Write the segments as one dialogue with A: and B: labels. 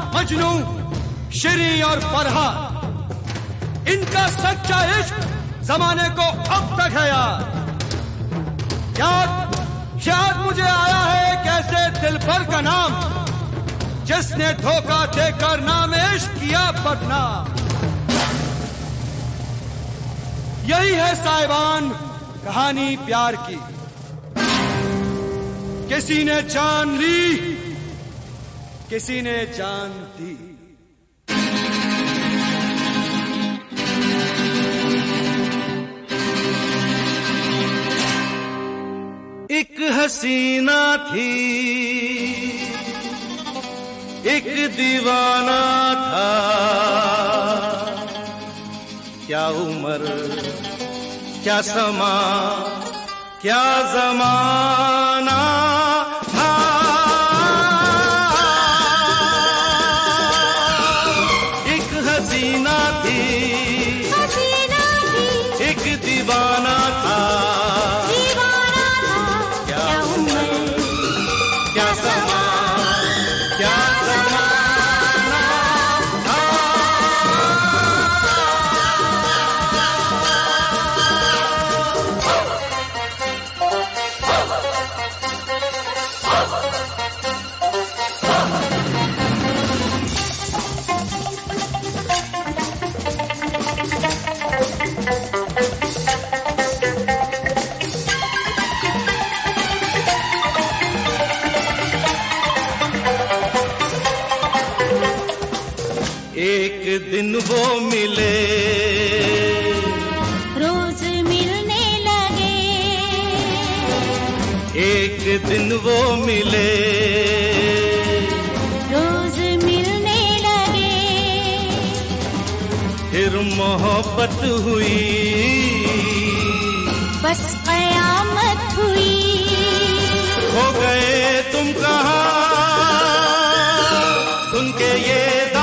A: मजनू, शिरी और फरहा, इनका सच्चा इश्क जमाने को अब तक है यार। याद मुझे आया है कैसे दिलबर का नाम, जिसने धोखा देकर नाम इश्क किया बदनाम। यही है साहिबान कहानी प्यार की, किसी ने जान ली, किसी ने जान दी। एक हसीना थी, एक दीवाना था, क्या उम्र क्या समा क्या जमाना था। एक हसीना थी, एक दीवाना था, क्या उम्र क्या समा क्या जमाना था। एक दिन वो मिले,
B: रोज मिलने लगे।
A: एक दिन वो मिले,
B: रोज मिलने लगे।
A: फिर मोहब्बत हुई,
B: बस कयामत हुई।
A: हो गए तुम कहाँ सुन के ये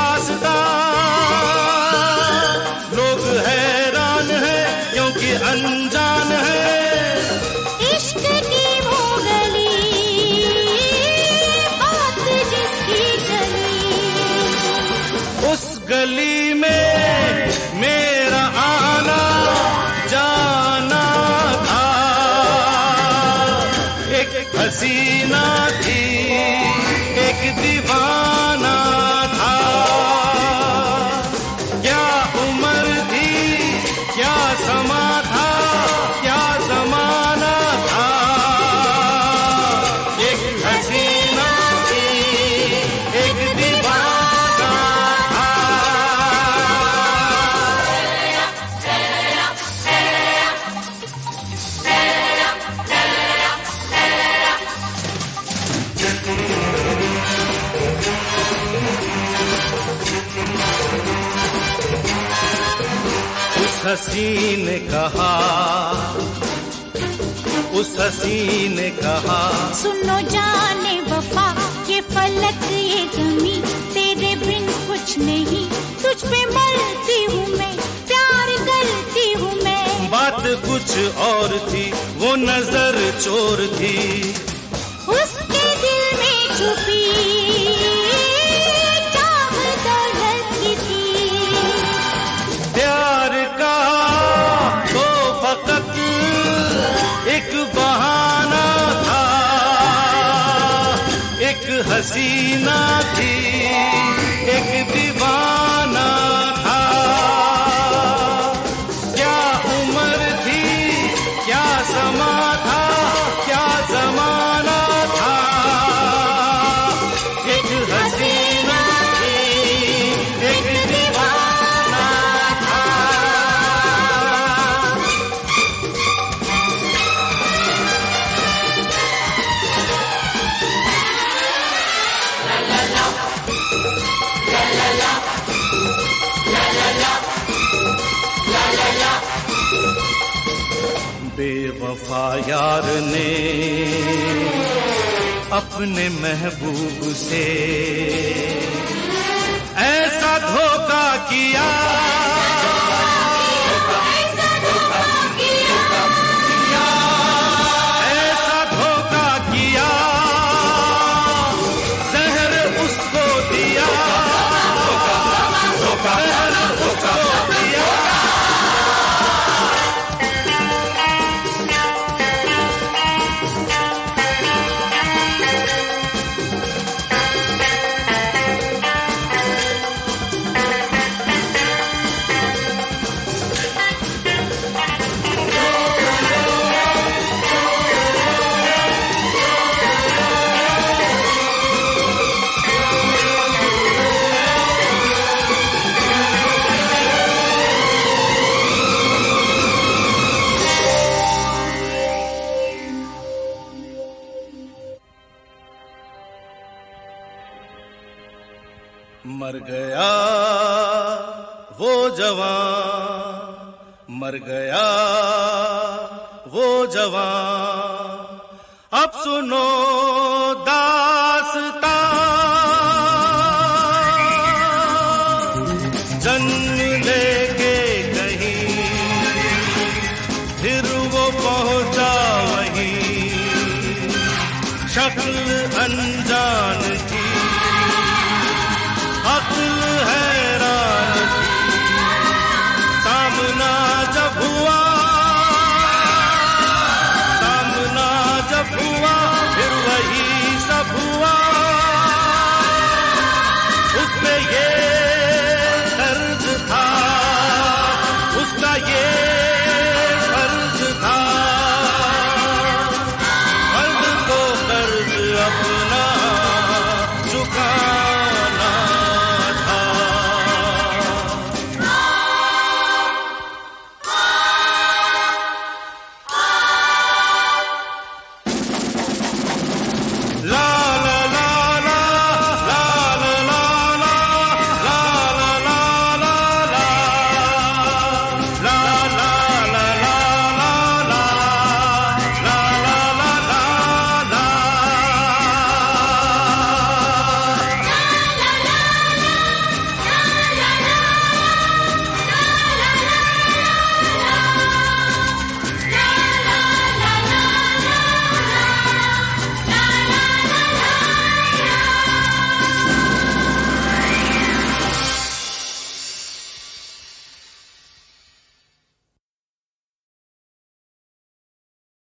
A: अनजान है।
B: इश्क की वो गली, बात जिसकी चली,
A: उस गली में मेरा आना जाना था। एक हसीना थी, एक दीवाना था, क्या उम्र थी क्या समा था, क्या जमाना था। एक हसीना थी, एक दीवाना था। उस हसीन ने कहा, उस हसीन ने कहा,
B: सुनो जाने वफा, ये फलक ये ज़मीं तेरे बिन कुछ नहीं। तुझ पे मरती हूँ मैं, प्यार करती हूँ मैं।
A: बात कुछ और थी, वो नजर चोर थी,
B: उसके दिल में छुपी चाह दौलत की थी।
A: प्यार का तो फकत एक बहाना था। एक हसीना थी, एक दीवाना था, क्या उम्र थी क्या समा था, क्या जमाना था। एक हसीना थी, एक दीवाना था। बेवफा यार ने अपने महबूब से ऐसा धोखा किया, ऐसा धोखा किया, जहर उसको दिया। मर गया वो जवान, मर गया वो जवान, अब सुनो दास्तां। जन्म लेके कहीं फिर वो पहुंचा वहीं, शक्ल अनजान थी, अक्ल हैरान थी। सामना जब हुआ, सामना जब हुआ, फिर वही सब हुआ। उसमें ये